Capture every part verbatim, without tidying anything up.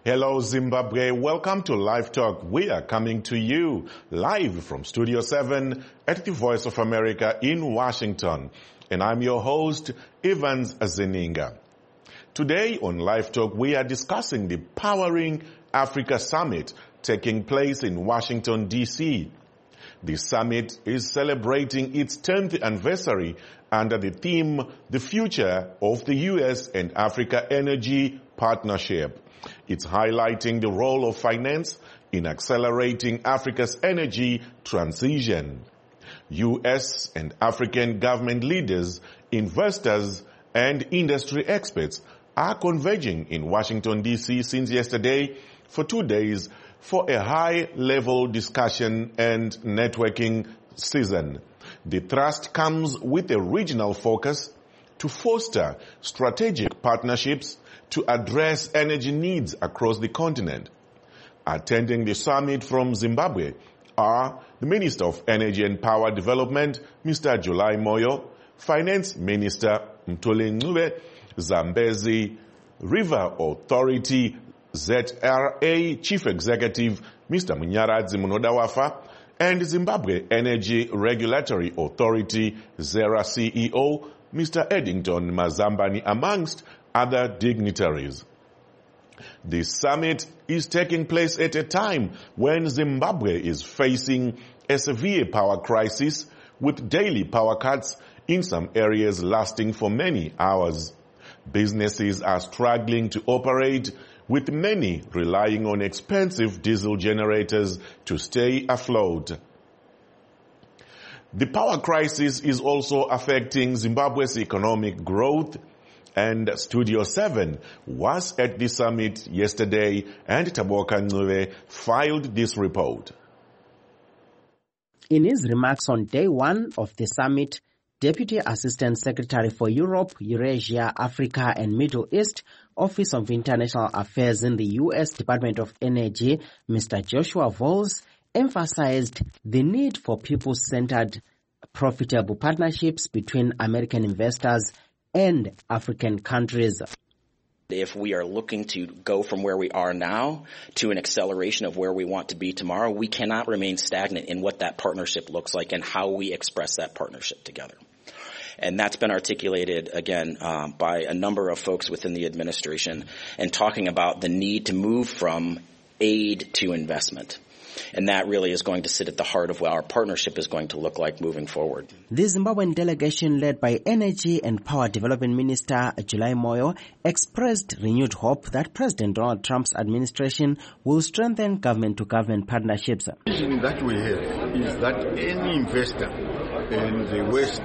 Hello, Zimbabwe. Welcome to Live Talk. We are coming to you live from Studio seven at the Voice of America in Washington. And I'm your host, Evans Zeninga. Today on Live Talk, we are discussing the Powering Africa Summit taking place in Washington, D C The summit is celebrating its tenth anniversary under the theme, The Future of the U S and Africa Energy Partnership. It's highlighting the role of finance in accelerating Africa's energy transition. U S and African government leaders, investors, and industry experts are converging in Washington, D C since yesterday for two days for a high-level discussion and networking season. The thrust comes with a regional focus to foster strategic partnerships to address energy needs across the continent. Attending the summit from Zimbabwe are the Minister of Energy and Power Development, Mister July Moyo, Finance Minister Mthuli Ncube, Zambezi River Authority Z R A Chief Executive Mister Munyaradzi Munodawafa, and Zimbabwe Energy Regulatory Authority Z E R A C E O Mister Eddington Mazambani, amongst other dignitaries. The summit is taking place at a time when Zimbabwe is facing a severe power crisis with daily power cuts in some areas lasting for many hours. Businesses are struggling to operate, with many relying on expensive diesel generators to stay afloat. The power crisis is also affecting Zimbabwe's economic growth, and Studio seven was at the summit yesterday, and Taboka Ncube filed this report. In his remarks on day one of the summit, Deputy Assistant Secretary for Europe, Eurasia, Africa and Middle East, Office of International Affairs in the U S Department of Energy, Mister Joshua Voles, emphasized the need for people-centered, profitable partnerships between American investors and African countries. If we are looking to go from where we are now to an acceleration of where we want to be tomorrow, we cannot remain stagnant in what that partnership looks like and how we express that partnership together. And that's been articulated, again, uh, by a number of folks within the administration, and talking about the need to move from aid to investment. And that really is going to sit at the heart of what our partnership is going to look like moving forward. The Zimbabwean delegation, led by Energy and Power Development Minister July Moyo, expressed renewed hope that President Donald Trump's administration will strengthen government-to-government partnerships. The vision that we have is that any investor in the West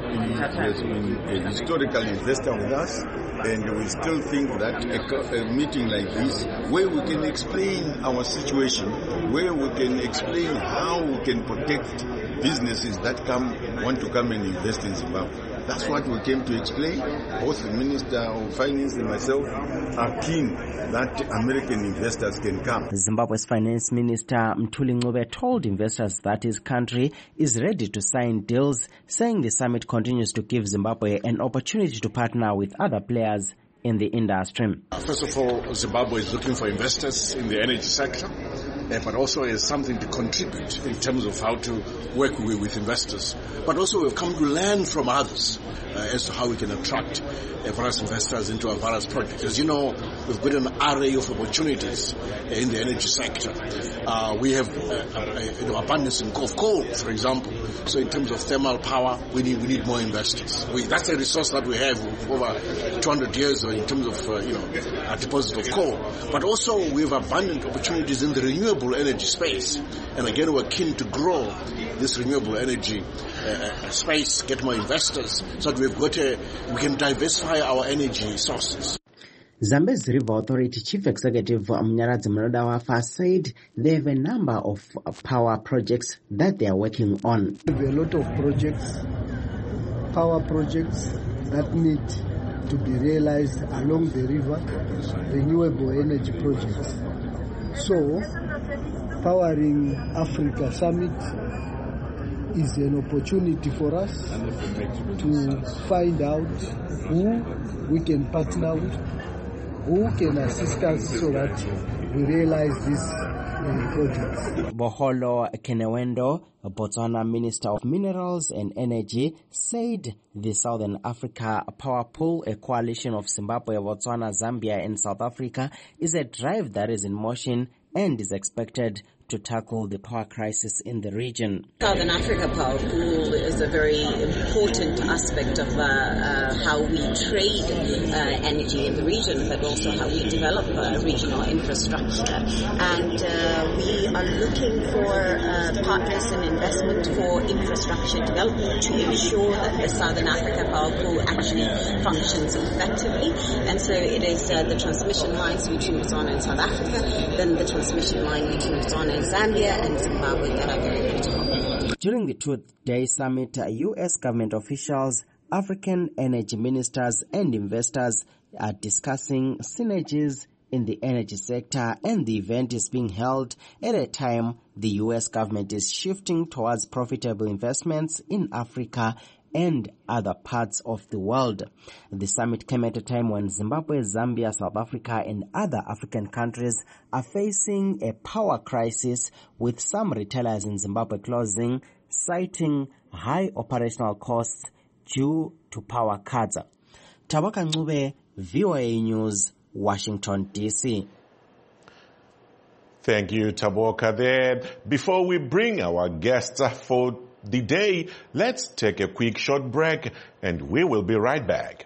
has been a historical investor with us, and we still think that a, a meeting like this, where we can explain our situation, where we can explain how we can protect businesses that come want to come and invest in Zimbabwe. That's what we came to explain. Both the Minister of Finance and myself are keen that American investors can come. Zimbabwe's Finance Minister Mthuli Ncube told investors that his country is ready to sign deals, saying the summit continues to give Zimbabwe an opportunity to partner with other players in the industry. First of all, Zimbabwe is looking for investors in the energy sector, uh, but also as something to contribute in terms of how to work with, with investors. But also we've come to learn from others uh, as to how we can attract uh, various investors into our various projects. As you know, we've got an array of opportunities uh, in the energy sector. Uh, we have uh, uh, you know, abundance of coal, for example. So in terms of thermal power, we need we need more investors. We, that's a resource that we have over two hundred years in terms of, uh, you know, a deposit of coal. But also we have abundant opportunities in the renewable energy space. And again, we're keen to grow this renewable energy uh, space, get more investors, so that we've got a, we can diversify our energy sources. Zambezi River Authority Chief Executive Munyaradzi Munodawafa said they have a number of power projects that they are working on. We have a lot of projects, power projects that need to be realized along the river, renewable energy projects. So, Powering Africa Summit is an opportunity for us to find out who we can partner with, who can assist us so that we realize these uh, projects. Boholo Kenewendo, Botswana Minister of Minerals and Energy, said the Southern Africa Power Pool, a coalition of Zimbabwe, Botswana, Zambia and South Africa, is a drive that is in motion and is expected to tackle the power crisis in the region. Southern Africa Power Pool is a very important aspect of uh, uh, how we trade uh, energy in the region, but also how we develop uh, regional infrastructure. And uh, we are looking for uh, partners and investment for infrastructure development to ensure that the Southern Africa Power Pool actually functions effectively. And so it is uh, the transmission lines between Botswana and South Africa, then the transmission line between Botswana and Zambia and Zimbabwe that are very critical. During the two-day summit, U S government officials, African energy ministers and investors are discussing synergies in the energy sector, and the event is being held at a time the U S government is shifting towards profitable investments in Africa and other parts of the world. The summit came at a time when Zimbabwe, Zambia, South Africa and other African countries are facing a power crisis, with some retailers in Zimbabwe closing, citing high operational costs due to power cuts. Tabaka Ncube, V O A News, Washington, D C. Thank you, Taboka there. Before we bring our guests for the day, let's take a quick short break and we will be right back.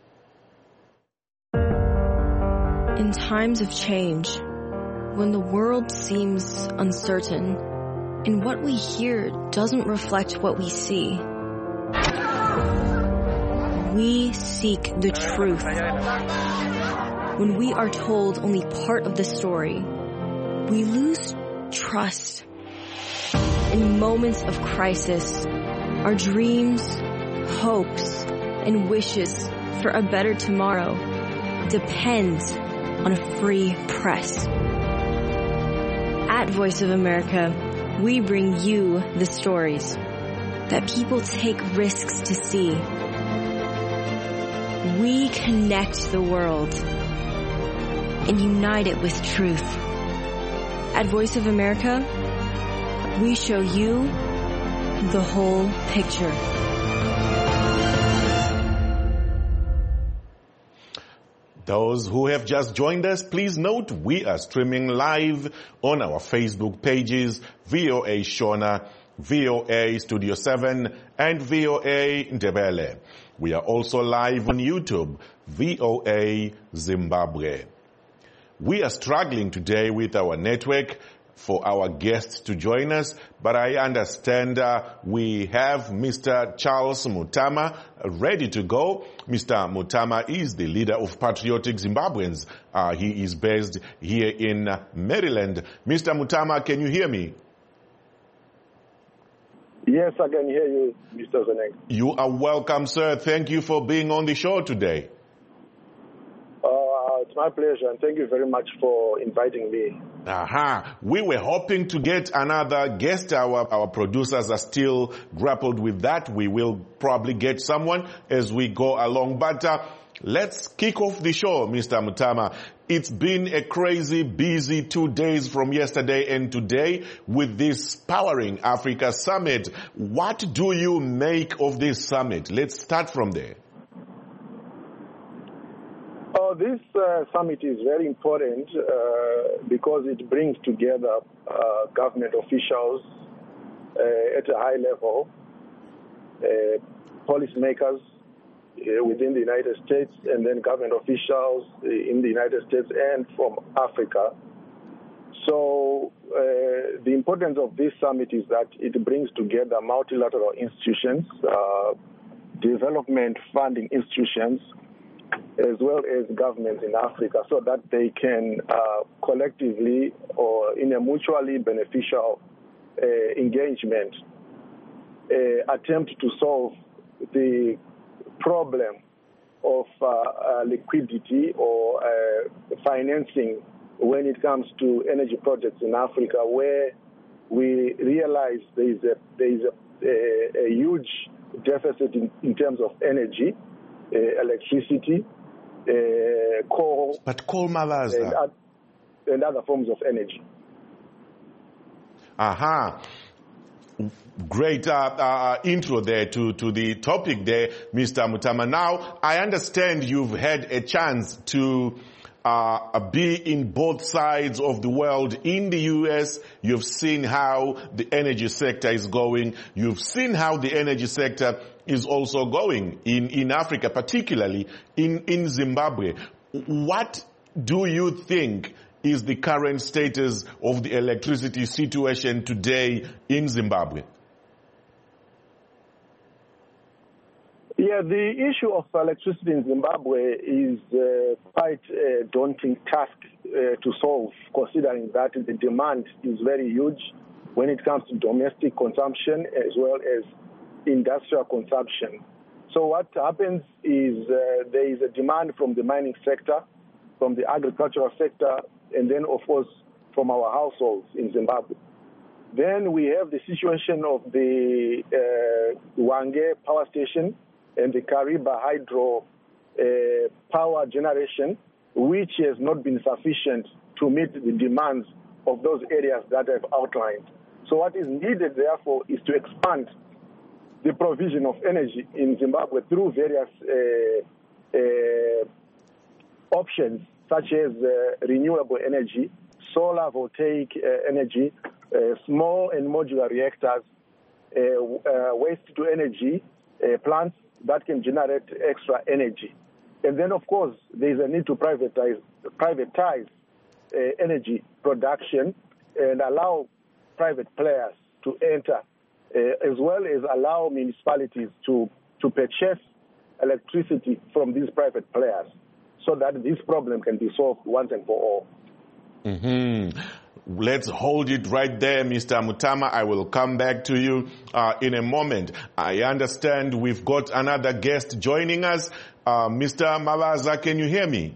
In times of change, when the world seems uncertain and what we hear doesn't reflect what we see, we seek the truth. When we are told only part of the story, we lose trust. In moments of crisis, our dreams, hopes, and wishes for a better tomorrow depend on a free press. At Voice of America, we bring you the stories that people take risks to see. We connect the world and unite it with truth. At Voice of America, we show you the whole picture. Those who have just joined us, please note we are streaming live on our Facebook pages, V O A Shona, V O A Studio seven, and V O A Ndebele. We are also live on YouTube, V O A Zimbabwe. We are struggling today with our network for our guests to join us, but I understand uh, we have Mister Charles Mutama ready to go. Mister Mutama is the leader of Patriotic Zimbabweans. Uh, he is based here in uh, Maryland. Mister Mutama, can you hear me? Yes, I can hear you, Mister Zenek. You are welcome, sir. Thank you for being on the show today. Uh, it's my pleasure, and thank you very much for inviting me. Aha. We were hoping to get another guest. Our, our producers are still grappled with that. We will probably get someone as we go along. But uh, let's kick off the show, Mister Mutama. It's been a crazy, busy two days from yesterday and today with this Powering Africa Summit. What do you make of this summit? Let's start from there. Oh, this uh, summit is very important uh, because it brings together uh, government officials uh, at a high level, uh, policymakers uh, within the United States, and then government officials in the United States and from Africa. So uh, the importance of this summit is that it brings together multilateral institutions, uh, development funding institutions, as well as governments in Africa, so that they can uh, collectively or in a mutually beneficial uh, engagement uh, attempt to solve the problem of uh, uh, liquidity or uh, financing when it comes to energy projects in Africa, where we realize there is a, there is a, a, a huge deficit in, in terms of energy, uh, electricity, uh, coal, but coal, Mavaza, and, and other forms of energy. Aha. Great uh, uh, intro there to, to the topic there, Mister Mutama. Now, I understand you've had a chance to uh, be in both sides of the world. In the U S, you've seen how the energy sector is going. You've seen how the energy sector is also going in, in Africa, particularly in, in Zimbabwe. What do you think is the current status of the electricity situation today in Zimbabwe? Yeah, the issue of electricity in Zimbabwe is uh, quite a daunting task uh, to solve, considering that the demand is very huge when it comes to domestic consumption as well as industrial consumption. So what happens is uh, there is a demand from the mining sector, from the agricultural sector, and then, of course, from our households in Zimbabwe. Then we have the situation of the uh, Wange power station and the Kariba hydro uh, power generation, which has not been sufficient to meet the demands of those areas that I've outlined. So what is needed, therefore, is to expand the provision of energy in Zimbabwe through various uh, uh, options, such as uh, renewable energy, solar voltaic uh, energy, uh, small and modular reactors, uh, uh, waste-to-energy uh, plants that can generate extra energy. And then, of course, there is a need to privatize, privatize uh, energy production and allow private players to enter, uh, as well as allow municipalities to, to purchase electricity from these private players, so that this problem can be solved once and for all. Mm-hmm. Let's hold it right there, Mister Mutama. I will come back to you uh, in a moment. I understand we've got another guest joining us. Uh, Mister Mavaza, can you hear me?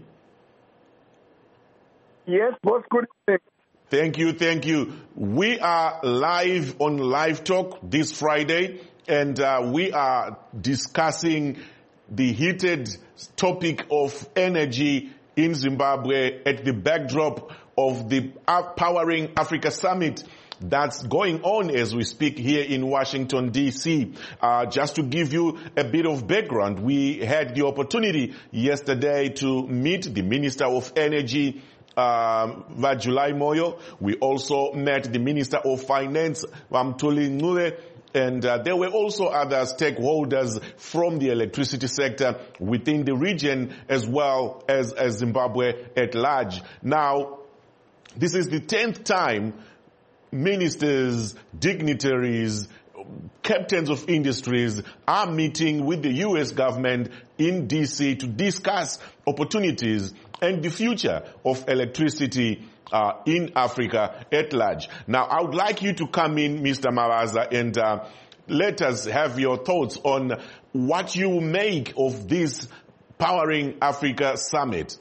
Yes, boss. Good evening. Thank you, thank you. We are live on Live Talk this Friday, and uh, we are discussing the heated topic of energy in Zimbabwe at the backdrop of the Powering Africa Summit that's going on as we speak here in Washington, D C. Uh, just to give you a bit of background, we had the opportunity yesterday to meet the Minister of Energy, Um, Vajulai Moyo. We also met the Minister of Finance, Vamtuli Nure, and uh, there were also other stakeholders from the electricity sector within the region as well as, as Zimbabwe at large. Now, this is the tenth time ministers, dignitaries, captains of industries are meeting with the U S government in D C to discuss opportunities and the future of electricity uh, in Africa at large. Now, I would like you to come in, Mister Mavaza, and uh, let us have your thoughts on what you make of this Powering Africa Summit.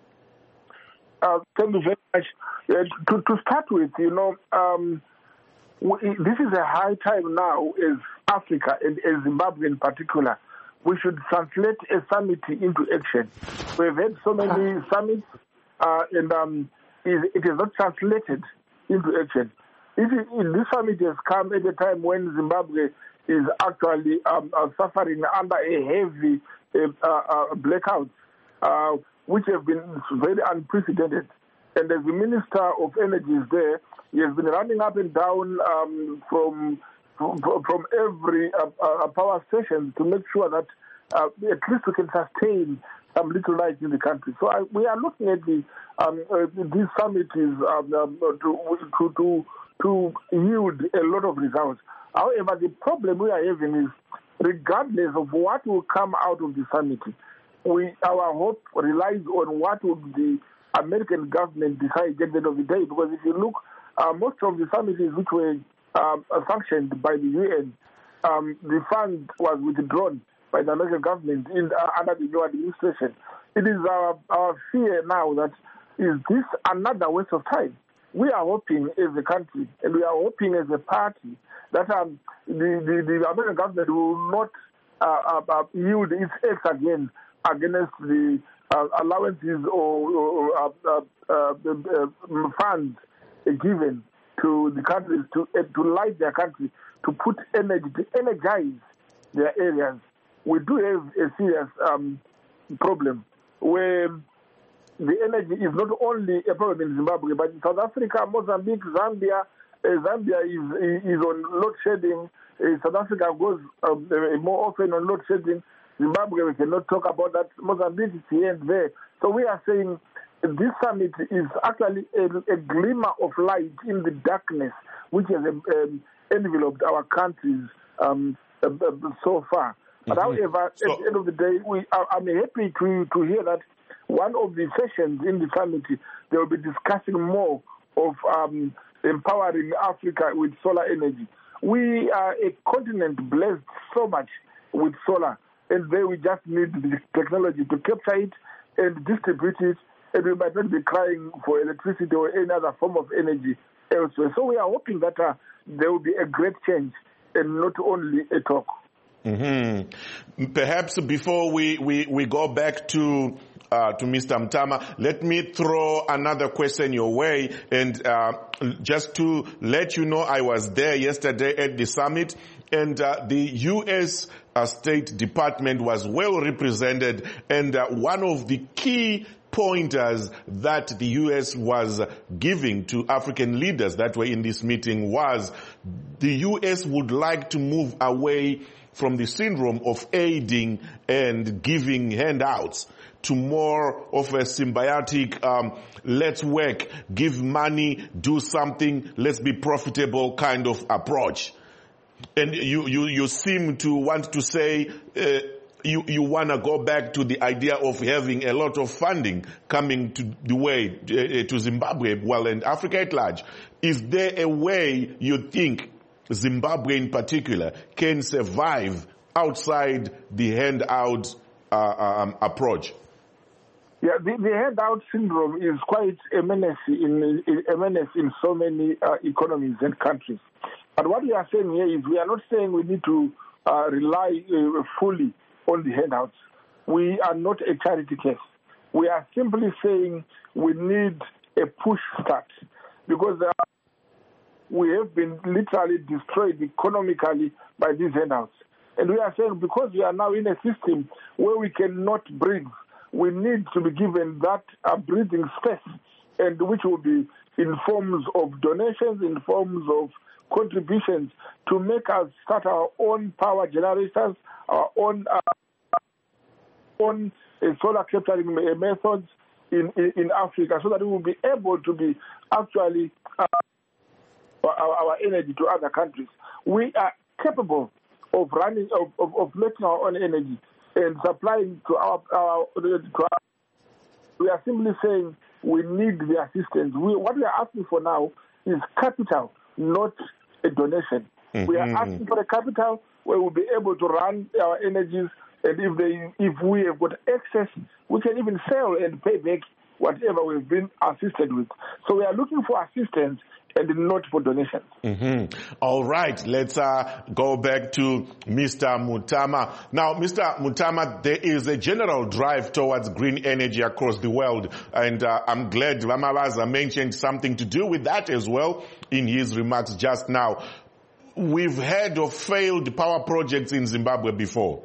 Uh, thank you very much. Uh, to, to start with, you know, um, we, this is a high time now as Africa and as Zimbabwe in particular. We should translate a summit into action. We've had so many summits, uh, and um, it, it is not translated into action. It, it, this summit has come at a time when Zimbabwe is actually um, uh, suffering under a heavy uh, uh, blackout, uh, which have been very unprecedented. And as the Minister of Energy is there, he has been running up and down um, from from every uh, uh, power station to make sure that uh, at least we can sustain some little light in the country. So I, we are looking at the um, uh, this summit is um, um, to, to to to yield a lot of results. However, the problem we are having is, regardless of what will come out of the summit, we our hope relies on what will the American government decide at the end of the day. Because if you look, uh, most of the summits which were Um, sanctioned by the U N, um, the fund was withdrawn by the American government in, uh, under the new administration. It is our, our fear now that is this another waste of time. We are hoping as a country and we are hoping as a party that um, the, the, the American government will not uh, uh, uh, yield its acts again against the uh, allowances or, or uh, uh, uh, uh, funds given to the countries to uh, to light their country, to put energy, to energize their areas. We do have a serious um, problem where the energy is not only a problem in Zimbabwe, but in South Africa, Mozambique, Zambia. Uh, Zambia is is on load shedding. Uh, South Africa goes uh, more often on load shedding. Zimbabwe, we cannot talk about that. Mozambique is here and there. So we are saying this summit is actually a, a glimmer of light in the darkness which has um, enveloped our countries um, uh, so far. But mm-hmm. however, so, at the end of the day, we are, I'm happy to, to hear that one of the sessions in the summit, they will be discussing more of um, empowering Africa with solar energy. We are a continent blessed so much with solar, and then we just need the technology to capture it and distribute it, and we might not be crying for electricity or any other form of energy elsewhere. So we are hoping that uh, there will be a great change and not only a talk. Mm-hmm. Perhaps before we, we, we go back to uh, to Mister Mutama, let me throw another question your way. And uh, just to let you know, I was there yesterday at the summit, and uh, the U S uh, State Department was well represented, and uh, one of the key pointers that the U S was giving to African leaders that were in this meeting was the U S would like to move away from the syndrome of aiding and giving handouts to more of a symbiotic, um, let's work, give money, do something, let's be profitable kind of approach. And you, you, you seem to want to say, uh, you, you want to go back to the idea of having a lot of funding coming to the way uh, to Zimbabwe, well, and Africa at large. Is there a way you think Zimbabwe in particular can survive outside the handout uh, um, approach? Yeah, the, the handout syndrome is quite a menace in, a menace in so many uh, economies and countries. But what we are saying here is we are not saying we need to uh, rely uh, fully on the handouts. We are not a charity case. We are simply saying we need a push start because uh, we have been literally destroyed economically by these handouts. And we are saying because we are now in a system where we cannot breathe, we need to be given that uh, breathing space, and which will be in forms of donations, in forms of contributions to make us start our own power generators, our own uh, own uh, solar capturing methods in, in, in Africa, so that we will be able to be actually uh, our, our energy to other countries. We are capable of running, of, of, of making our own energy and supplying to our, our, to our. We are simply saying we need the assistance. We, what we are asking for now is capital, not a donation. Mm-hmm. We are asking for a capital where we'll be able to run our energies, and if they, if we have got excess, we can even sell and pay back whatever we've been assisted with. So we are looking for assistance and not for donations. Mm-hmm. All right, let's uh, go back to Mister Mutama. Now, Mister Mutama, there is a general drive towards green energy across the world, and uh, I'm glad Ramavaza mentioned something to do with that as well in his remarks just now. We've heard of failed power projects in Zimbabwe before.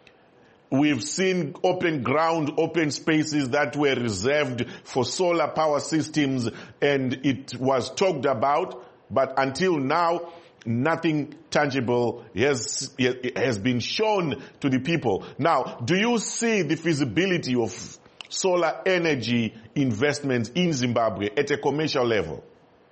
We've seen open ground, open spaces that were reserved for solar power systems, and it was talked about, but until now, nothing tangible has, has been shown to the people. Now, do you see the feasibility of solar energy investments in Zimbabwe at a commercial level?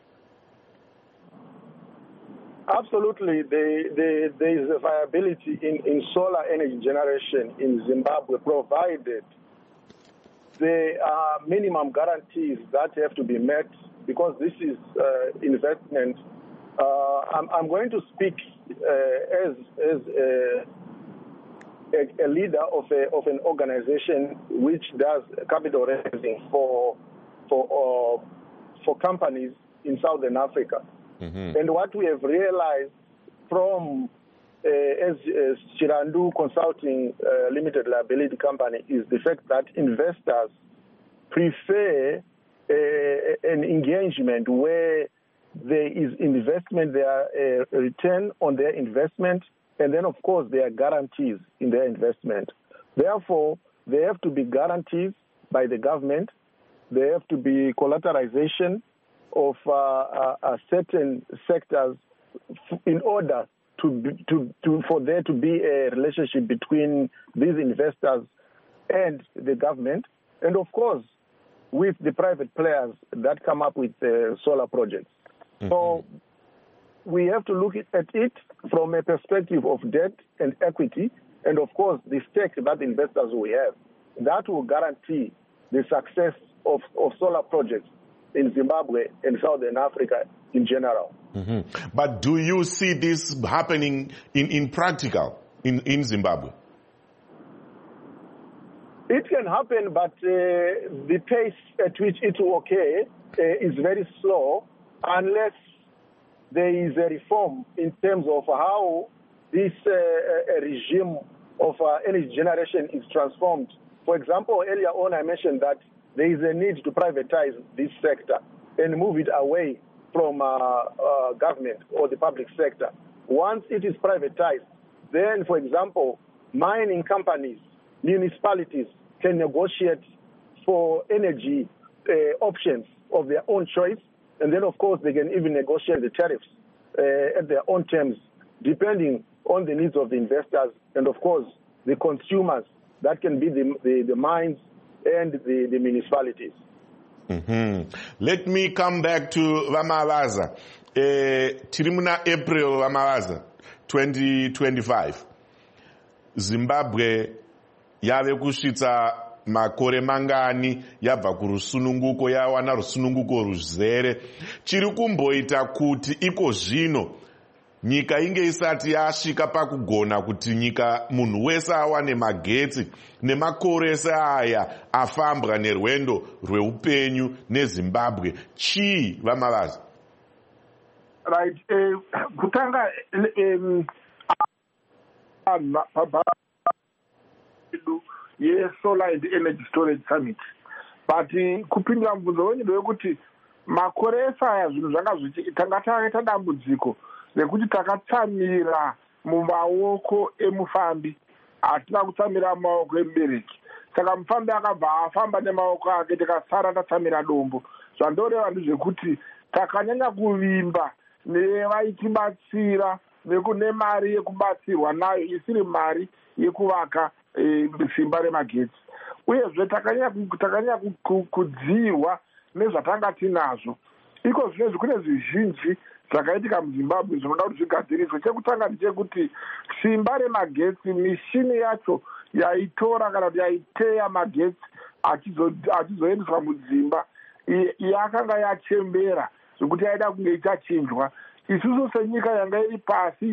Absolutely. There, there, there is a viability in, in solar energy generation in Zimbabwe, provided there are minimum guarantees that have to be met, because this is uh, investment. Uh, I'm, I'm going to speak uh, as, as a, a, a leader of, a, of an organization which does capital raising for, for, uh, for companies in Southern Africa. Mm-hmm. And what we have realized from uh, as, as Chirandu Consulting uh, Limited Liability Company is the fact that investors prefer uh, an engagement where there is investment, there are a return on their investment, and then, of course, there are guarantees in their investment. Therefore, there have to be guarantees by the government. There have to be collateralization of uh, uh, uh, certain sectors in order to, be, to, to for there to be a relationship between these investors and the government, and, of course, with the private players that come up with uh, solar projects. Mm-hmm. So we have to look at it from a perspective of debt and equity, and of course the stake that investors will have. That will guarantee the success of, of solar projects in Zimbabwe and Southern Africa in general. Mm-hmm. But do you see this happening in, in practical in, in Zimbabwe? It can happen, but uh, the pace at which it will occur uh, is very slow, unless there is a reform in terms of how this uh, regime of uh, energy generation is transformed. For example, earlier on I mentioned that there is a need to privatize this sector and move it away from uh, uh, government or the public sector. Once it is privatized, then, for example, mining companies, municipalities can negotiate for energy uh, options of their own choice. And then, of course, they can even negotiate the tariffs uh, at their own terms, depending on the needs of the investors and, of course, the consumers. That can be the, the, the mines and the, the municipalities. Mm-hmm. Let me come back to Vamalaza. Uh, Tirimuna April Vamalaza, twenty twenty-five. Zimbabwe yave kusvitsa makore mangani yabva kurusununguko yawana rusununguko ruzere. Chiri kumboita kuti iko zvino nyika inge isati yasvika pakugona kuti nyika munhu wese awane magetsi nemakore ese aya afambwa nerwendo rweupenyu neZimbabwe. Chii Vamalaza? Right. Uh, kutanga um, yes, solar and energy storage summit. But kupindira mubvunzo wenyu ndewekuti makore ese aya zvinhu zvanga zvichi tanga taita dambudziko rekuti takatsamira mumaoko emufambi, hatina kutsamira mumaoko emubereki. Saka mufambi akabva afamba nemaoko ake, tikasara tatsamira dombo. Zvandoreva ndezvekuti takanyanya kuvimba nevaitibatsira nekune mari yekubatsirwa nayo isiri mari yekuvaka e, simba remagetsi. Uyezve takanyanya kudzirwa nezvatanga tinazvo. Iko zvinezvi kune zvizhinji zvakaitika muZimbabwe zvinoda kuti zvigadziriswe. Chekutanga ndechekuti simba remagetsi, mishini yacho yaitora kana kuti yaiteya magetsi achizoendeswa mudzimba yakanga yachembera zvokuti yaida kunge ichachinjwa. Isusu senyika yanga iri pasi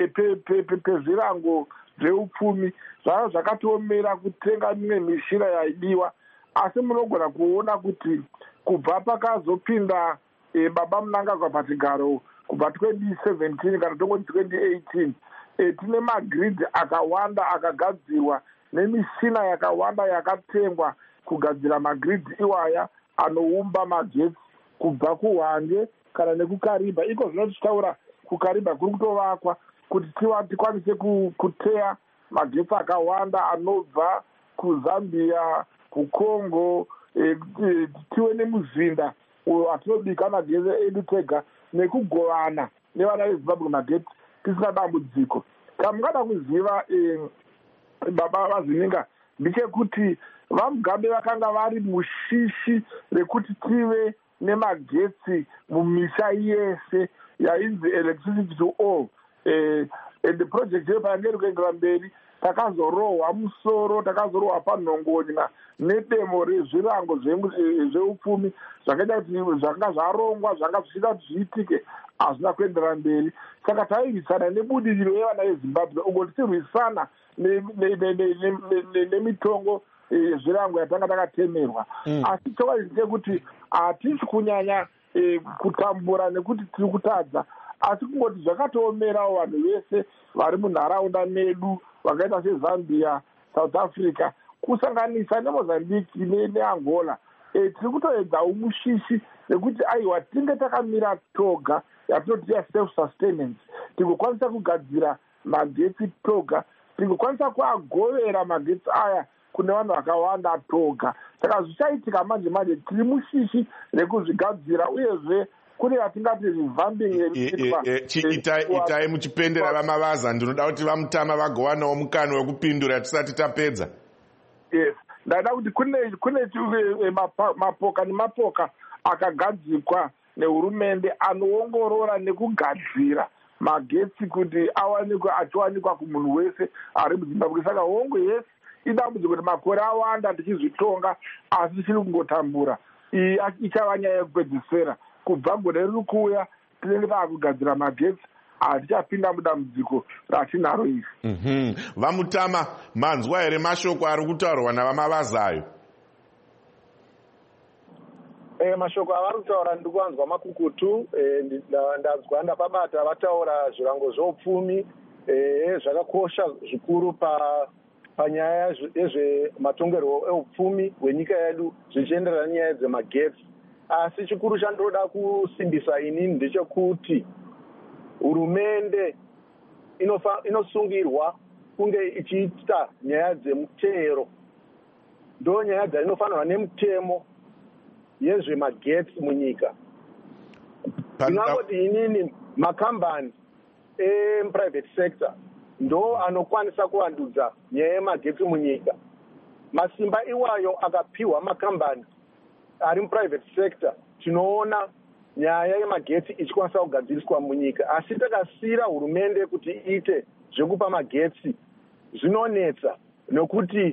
pezvirango zveupfumi zvava zvakatiomera kutenga mimwe mishina yaidiwa, asi munogona kuona kuti kubva pakazopinda e, baba Mnangagwa pachigaro kubva twenty seventeen kana tongoti twenty eighteen e, tine magrid akawanda akagadzirwa nemishina yakawanda yakatengwa kugadzira magrid iwaya anoumba magetsi kubva kuhwange kana nekukariba. Iko zvinotaura kukariba kuri kutovakwa kuti tikwanise kuteya magetsi akawanda anobva kuZambia, kuCongo, e, tive nemuzinda uyo atinobika magetsi edu tega nekugovana nevana veZimbabwe magetsi tisina dambudziko. Kamungada kuziva e, baba vazininga ndechekuti vaMugabe vakanga vari mushishi rekuti tive nemagetsi mumisha yese yainzi electricity to all. Eh, and the project yepa yangeri kuendera mberi takazorohwa musoro, takazorohwa panhongonya nedemo rezvirango zveupfumi zvakaita kuti zvanga zvarongwa zvanga zvichida kuti zviitike hazvina kuendera mberi. Saka tairwisana nebudiriro yevana veZimbabwe uko tichirwisana nemitongo yezvirango yatanga takatemerwa. Asi chokwadi ndechekuti hatisi kunyanya kutambura nekuti tiri kutadza, asi kungoti zvakatoomerawo vanhu vese vari munharaunda medu vakaita sezambia, south africa, kusanganisa nemozambique neangola. E, tiri kutoedza umushishi nekuti aiwa tinge takamira toga yatinoti self sustenance, tigokwanisa kugadzira magetsi toga, tigokwanisa kuagovera magetsi aya kune vanhu vakawanda toga. Saka zvichaitika manje manje tiri mushishi rekuzvigadzira, uyezve kune yatingati revamping. Itai muchipendera vamavaza, ndinoda kuti Vamutama vagowanawo mukana wekupindura tisati tapedza. Yes, ndada kuti kune kune mapoka nemapoka akagadzikwa nehurumende anoongorora nekugadzira magetsi kuti awanikwe achiwanikwa kumunhu wese ari muZimbabwe. Saka hongu yesi idambudziko kuti makore awanda tichizvitonga asi tichiri kungotambura. Iyi ichava nyaya yekupedzisira. Kubva gore riri kuuya tinenge taakugadzira magetsi, hatichapinda mudambudziko ratinaro iri. mm-hmm. Vamutama, manzwa here mashoko ari kutaurwa navamavazayo? E, mashoko avari kutaura ndiri kuanzwa makukutu. E, ndazwa ndapabata vataura zvirango zveupfumi e, zvakakosha zvikuru pa panyaya yezvematongerwo eupfumi hwenyika yedu zvichienderana nyaya dzemagetsi. Asi chikuru chandinoda kusimbisa inini ndechekuti hurumende inosungirwa kunge ichiita nyaya dzemutero, ndo nyaya dzinofanirwa nemutemo yezvemagetsi munyika. Ndingangoti inini makambani eprivate sector ndo anokwanisa kuvandudza nyaya yemagetsi munyika. Masimba iwayo akapiwa makambani ari muprivate sector, tinoona nyaya yemagetsi ichikwanisa kugadziriswa munyika. Asi takasiyira hurumende kuti iite zvekupa magetsi zvinonetsa, nokuti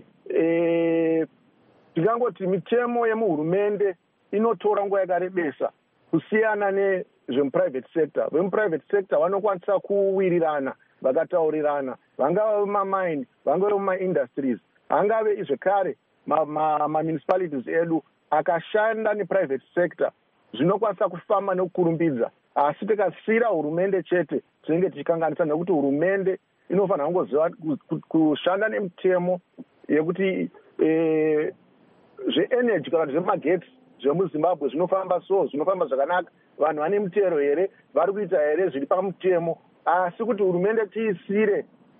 e, tikangoti mitemo yemuhurumende inotora nguva yakarebesa kusiyana nezvemuprivate sector. Vemuprivate sector vanokwanisa kuwirirana vakataurirana, vangave vemamine, vangave vemaindustries, angave izvekare mamunicipalities edu akashanda neprivate sector zvinokwanisa kufamba nekukurumbidza. Asi tikasiyira hurumende chete tinenge tichikanganisa, nekuti hurumende inofanira kungoziva kushanda nemitemo yekuti e, zveenergy kana zvemagetsi zvemuZimbabwe zvinofamba so, zvinofamba zvakanaka, vanhu vane mutero here, vari kuita here zviri pamutemo. Asi kuti hurumende tiisire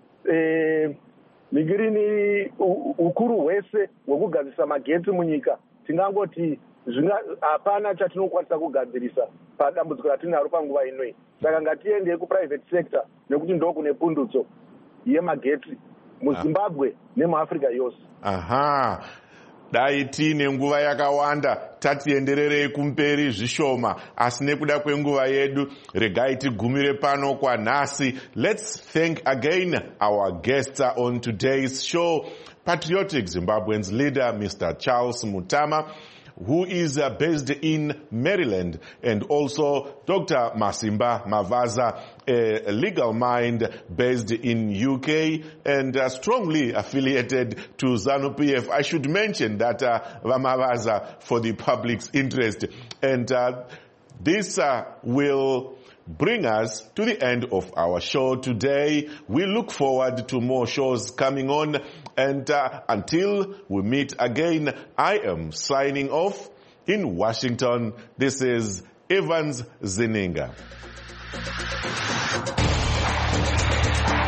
e, migirini ukuru hwese hwekugadzirisa magetsi munyika, tingangoti hapana chatinokwanisa kugadzirisa padambudziko ratinaro panguva inoi. Saka ngatiende kuprivate sector nekuti ndo kune pundutso yemagetsi muZimbabwe nemuAfrica yose. Aha. Dai tiine nguva yakawanda tatiendererei kumberi zvishoma, asi nekuda kwenguva yedu regai tigumire pano kwanhasi. Let's thank again our guests on today's show, Patriotic Zimbabweans leader Mister Charles Mutama, who is uh, based in Maryland, and also Doctor Masimba Mavaza, a legal mind based in U K and uh, strongly affiliated to ZANU-P F. I should mention that uh, Mavaza for the public's interest. And uh, this uh, will bring us to the end of our show today. We look forward to more shows coming on, and uh, until we meet again, I am signing off in Washington. This is Evans Zininga.